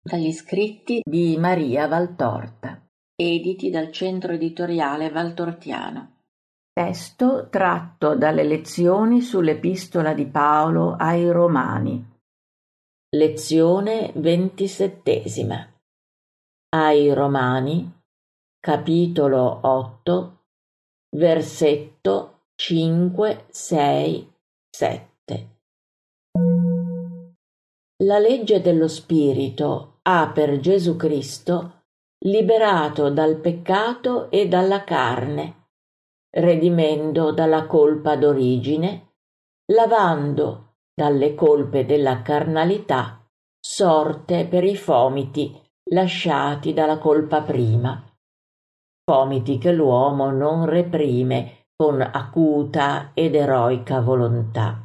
Dagli scritti di Maria Valtorta, editi dal Centro Editoriale Valtortiano. Testo tratto dalle lezioni sull'Epistola di Paolo ai Romani. Lezione 27. Ai Romani, capitolo 8, versetto 5, 6, 7. La legge dello Spirito ha per Gesù Cristo liberato dal peccato e dalla carne, redimendo dalla colpa d'origine, lavando dalle colpe della carnalità sorte per i fomiti lasciati dalla colpa prima, fomiti che l'uomo non reprime con acuta ed eroica volontà.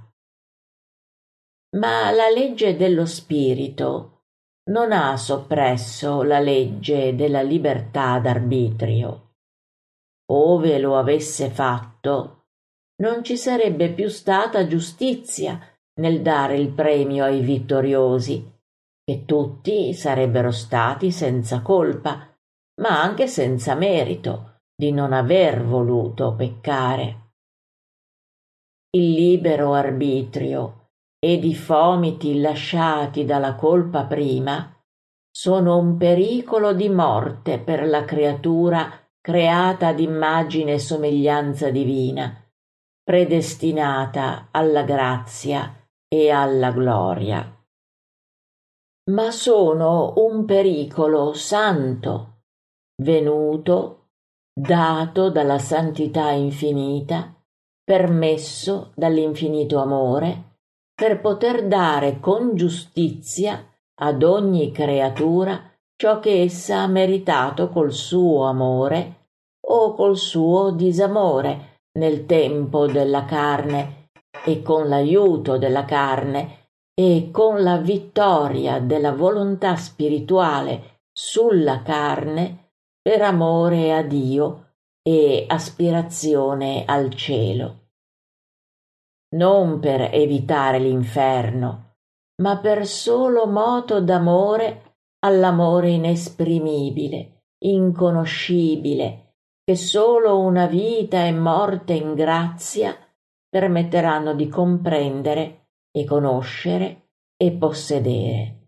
Ma la legge dello Spirito non ha soppresso la legge della libertà d'arbitrio. Ove lo avesse fatto, non ci sarebbe più stata giustizia nel dare il premio ai vittoriosi, che tutti sarebbero stati senza colpa, ma anche senza merito di non aver voluto peccare. Il libero arbitrio ed i fomiti lasciati dalla colpa prima sono un pericolo di morte per la creatura creata ad immagine e somiglianza divina, predestinata alla grazia e alla gloria. Ma sono un pericolo santo, venuto, dato dalla santità infinita, permesso dall'infinito amore, per poter dare con giustizia ad ogni creatura ciò che essa ha meritato col suo amore o col suo disamore nel tempo della carne e con l'aiuto della carne e con la vittoria della volontà spirituale sulla carne per amore a Dio e aspirazione al cielo. Non per evitare l'inferno, ma per solo moto d'amore all'amore inesprimibile, inconoscibile, che solo una vita e morte in grazia permetteranno di comprendere e conoscere e possedere.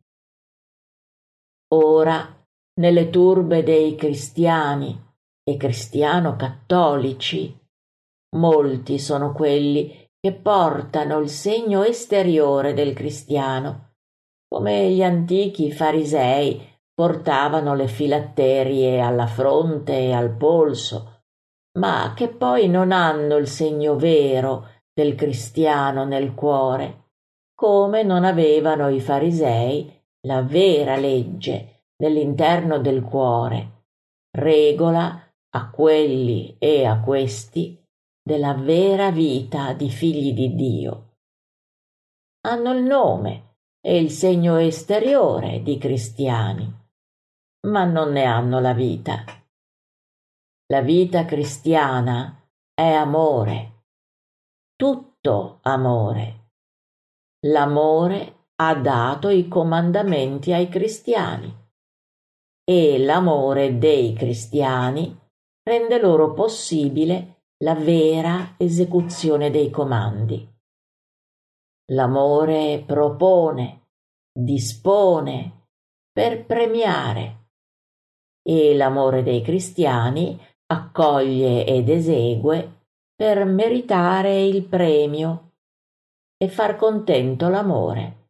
Ora, nelle turbe dei cristiani e cristiano-cattolici, molti sono quelli che portano il segno esteriore del cristiano, come gli antichi farisei portavano le filatterie alla fronte e al polso, ma che poi non hanno il segno vero del cristiano nel cuore, come non avevano i farisei la vera legge nell'interno del cuore, regola a quelli e a questi della vera vita di figli di Dio. Hanno il nome e il segno esteriore di cristiani, ma non ne hanno la vita. La vita cristiana è amore, tutto amore. L'amore ha dato i comandamenti ai cristiani e l'amore dei cristiani rende loro possibile la vera esecuzione dei comandi. L'amore propone, dispone per premiare e l'amore dei cristiani accoglie ed esegue per meritare il premio e far contento l'amore.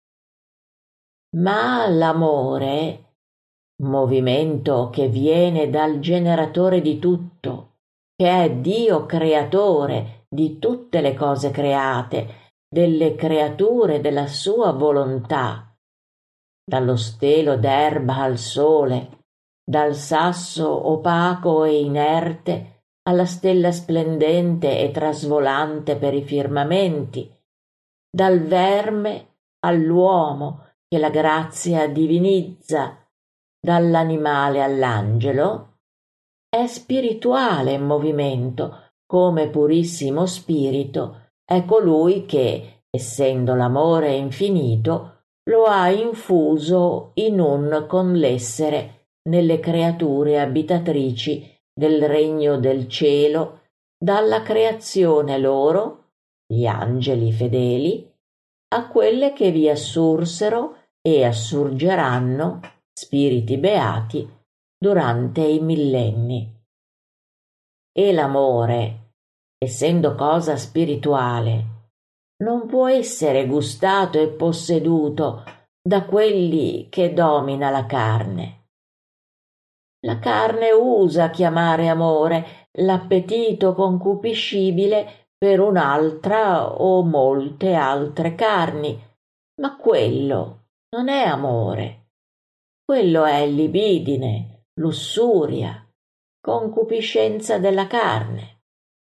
Ma l'amore, movimento che viene dal generatore di tutto, che è Dio creatore di tutte le cose create, delle creature della sua volontà, dallo stelo d'erba al sole, dal sasso opaco e inerte alla stella splendente e trasvolante per i firmamenti, dal verme all'uomo che la grazia divinizza, dall'animale all'angelo, è spirituale in movimento, come purissimo spirito è colui che, essendo l'amore infinito, lo ha infuso in un con l'essere nelle creature abitatrici del regno del cielo, dalla creazione loro, gli angeli fedeli, a quelle che vi assursero e assurgeranno, spiriti beati, durante i millenni. E l'amore, essendo cosa spirituale, non può essere gustato e posseduto da quelli che domina la carne. La carne usa chiamare amore l'appetito concupiscibile per un'altra o molte altre carni, ma quello non è amore. Quello è libidine, lussuria, concupiscenza della carne.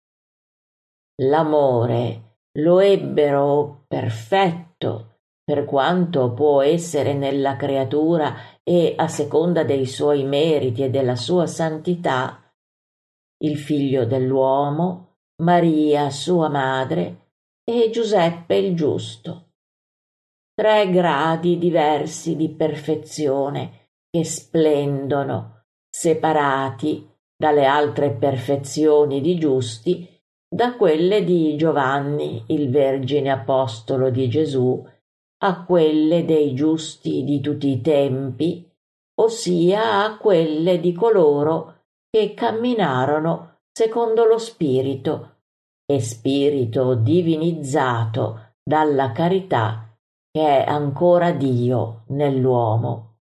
L'amore lo ebbero perfetto, per quanto può essere nella creatura e a seconda dei suoi meriti e della sua santità, il figlio dell'uomo, Maria sua madre e Giuseppe il giusto. 3 gradi diversi di perfezione che splendono, separati dalle altre perfezioni di giusti, da quelle di Giovanni, il vergine apostolo di Gesù, a quelle dei giusti di tutti i tempi, ossia a quelle di coloro che camminarono secondo lo Spirito, e Spirito divinizzato dalla carità che è ancora Dio nell'uomo.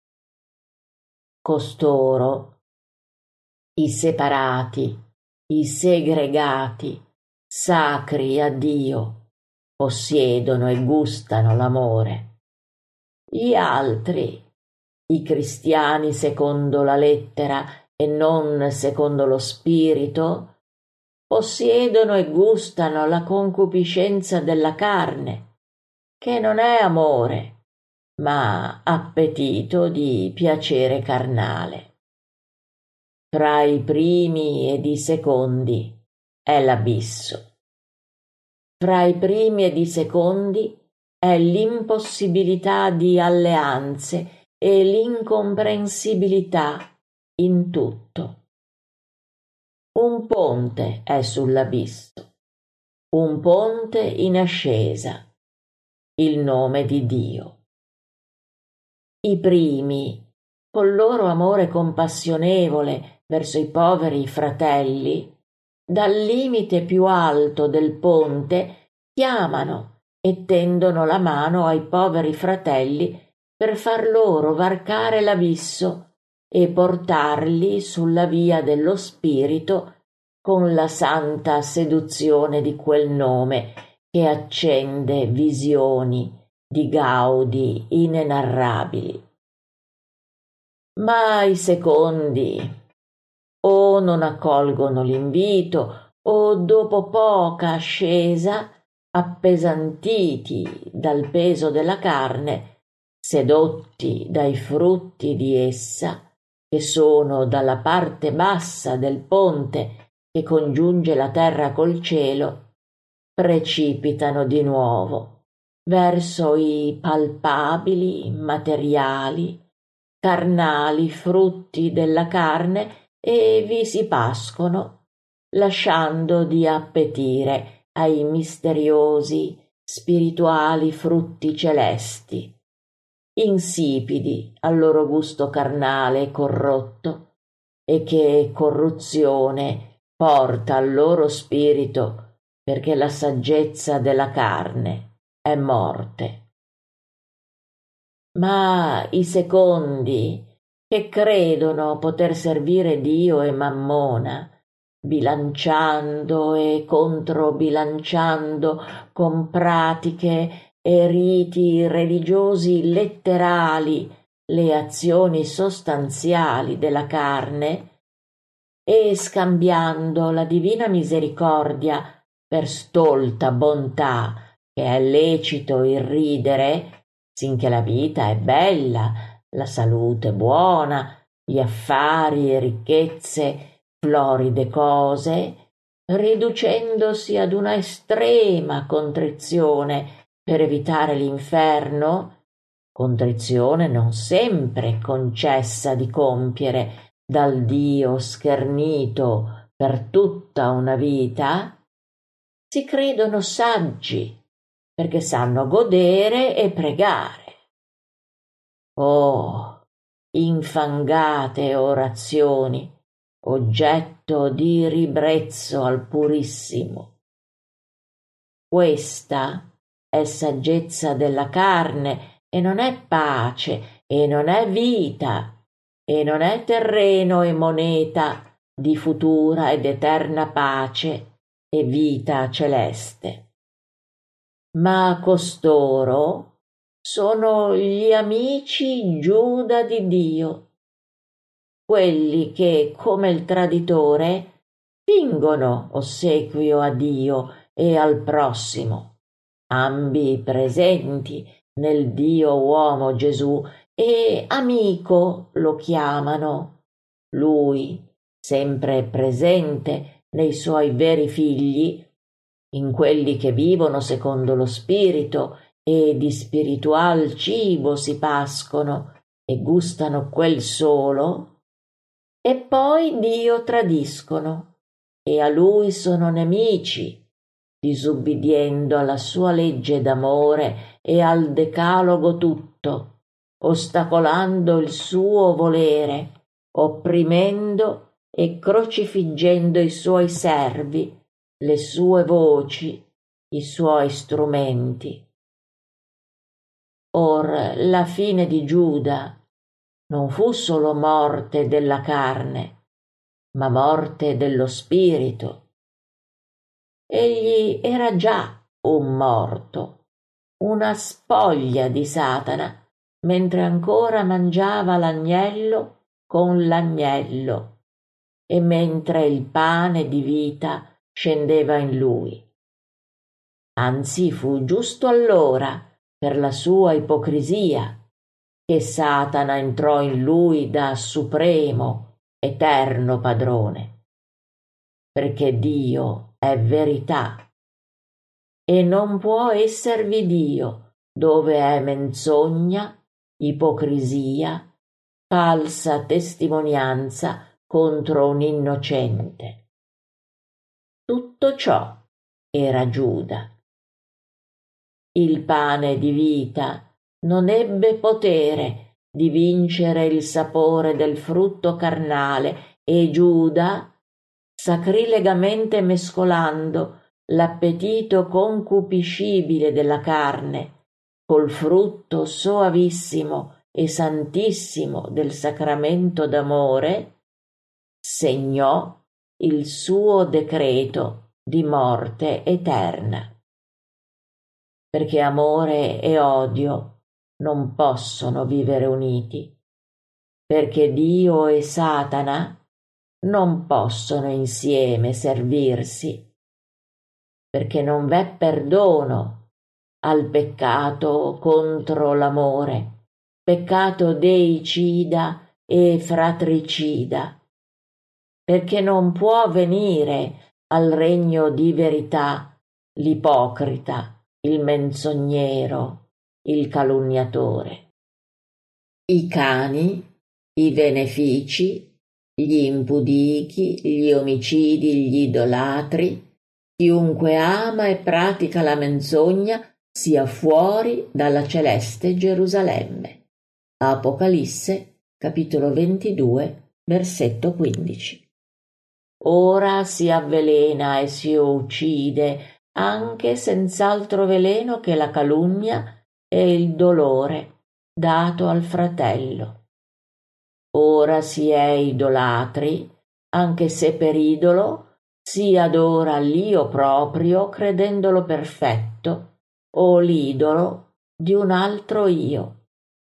Costoro, i separati, i segregati, sacri a Dio, possiedono e gustano l'amore. Gli altri, i cristiani secondo la lettera e non secondo lo spirito, possiedono e gustano la concupiscenza della carne, che non è amore, ma appetito di piacere carnale. Fra i primi ed i secondi è l'abisso. Fra i primi ed i secondi è l'impossibilità di alleanze e l'incomprensibilità in tutto. Un ponte è sull'abisso, un ponte in ascesa, il nome di Dio. I primi, col loro amore compassionevole verso i poveri fratelli, dal limite più alto del ponte chiamano e tendono la mano ai poveri fratelli per far loro varcare l'abisso e portarli sulla via dello spirito con la santa seduzione di quel nome che accende visioni di gaudi inenarrabili. Ma i secondi o non accolgono l'invito o dopo poca ascesa, appesantiti dal peso della carne, sedotti dai frutti di essa, che sono dalla parte bassa del ponte che congiunge la terra col cielo, precipitano di nuovo verso i palpabili, materiali, carnali frutti della carne e vi si pascono, lasciando di appetire ai misteriosi, spirituali frutti celesti, insipidi al loro gusto carnale e corrotto, e che corruzione porta al loro spirito, perché la saggezza della carne è morte. Ma i secondi, che credono poter servire Dio e Mammona, bilanciando e controbilanciando con pratiche e riti religiosi letterali le azioni sostanziali della carne, e scambiando la divina misericordia per stolta bontà, che è lecito irridere, sinché la vita è bella, la salute buona, gli affari e ricchezze floride cose, riducendosi ad una estrema contrizione per evitare l'inferno, contrizione non sempre concessa di compiere dal Dio schernito per tutta una vita, si credono saggi perché sanno godere e pregare. Oh, infangate orazioni, oggetto di ribrezzo al Purissimo. Questa è saggezza della carne e non è pace e non è vita e non è terreno e moneta di futura ed eterna pace e vita celeste. Ma costoro sono gli amici Giuda di Dio, quelli che, come il traditore, fingono ossequio a Dio e al prossimo, ambi presenti nel Dio uomo Gesù, e amico lo chiamano. Lui, sempre presente nei suoi veri figli, in quelli che vivono secondo lo spirito e di spiritual cibo si pascono e gustano quel solo, e poi Dio tradiscono e a lui sono nemici, disubbidiendo alla sua legge d'amore e al decalogo tutto, ostacolando il suo volere, opprimendo e crocifiggendo i suoi servi, le sue voci, i suoi strumenti. Or la fine di Giuda non fu solo morte della carne, ma morte dello spirito. Egli era già un morto, una spoglia di Satana, mentre ancora mangiava l'agnello con l'agnello e mentre il pane di vita scendeva in lui. Anzi, fu giusto allora, per la sua ipocrisia, che Satana entrò in lui da supremo, eterno padrone, perché Dio è verità e non può esservi Dio dove è menzogna, ipocrisia, falsa testimonianza contro un innocente. Tutto ciò era Giuda. Il pane di vita non ebbe potere di vincere il sapore del frutto carnale e Giuda, sacrilegamente mescolando l'appetito concupiscibile della carne col frutto soavissimo e santissimo del sacramento d'amore, segnò il suo decreto di morte eterna. Perché amore e odio non possono vivere uniti, perché Dio e Satana non possono insieme servirsi, perché non v'è perdono al peccato contro l'amore, peccato deicida e fratricida, perché non può venire al regno di verità l'ipocrita, il menzognero, il calunniatore. I cani, i benefici, gli impudichi, gli omicidi, gli idolatri, chiunque ama e pratica la menzogna sia fuori dalla celeste Gerusalemme. Apocalisse, capitolo 22, versetto 15. Ora si avvelena e si uccide anche senz'altro veleno che la calunnia e il dolore dato al fratello. Ora si è idolatri, anche se per idolo si adora l'io proprio credendolo perfetto o l'idolo di un altro io.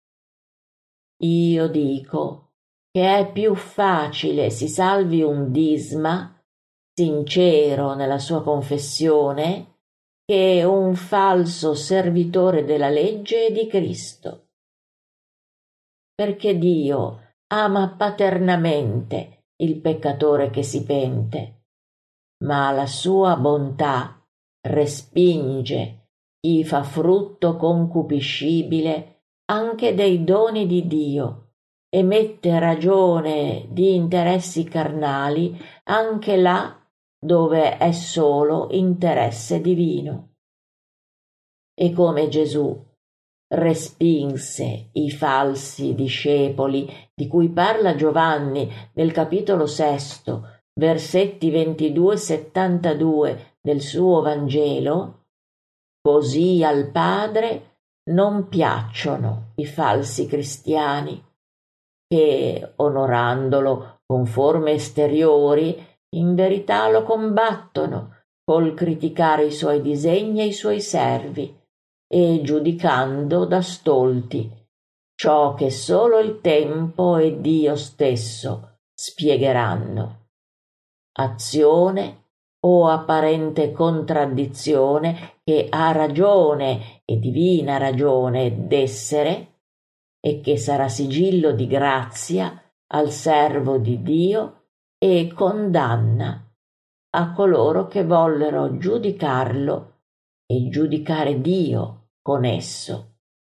Io dico che è più facile si salvi un disma sincero nella sua confessione che un falso servitore della legge e di Cristo. Perché Dio ama paternamente il peccatore che si pente, ma la sua bontà respinge chi fa frutto concupiscibile anche dei doni di Dio e mette ragione di interessi carnali anche là dove è solo interesse divino. E come Gesù respinse i falsi discepoli di cui parla Giovanni nel capitolo 6, versetti 22-72 del suo Vangelo, così al Padre non piacciono i falsi cristiani, che, onorandolo con forme esteriori, in verità lo combattono col criticare i suoi disegni e i suoi servi, e giudicando da stolti ciò che solo il tempo e Dio stesso spiegheranno. Azione o apparente contraddizione che ha ragione e divina ragione d'essere e che sarà sigillo di grazia al servo di Dio e condanna a coloro che vollero giudicarlo e giudicare Dio con esso.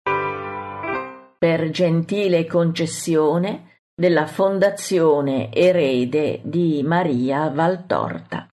Per gentile concessione della Fondazione Erede di Maria Valtorta.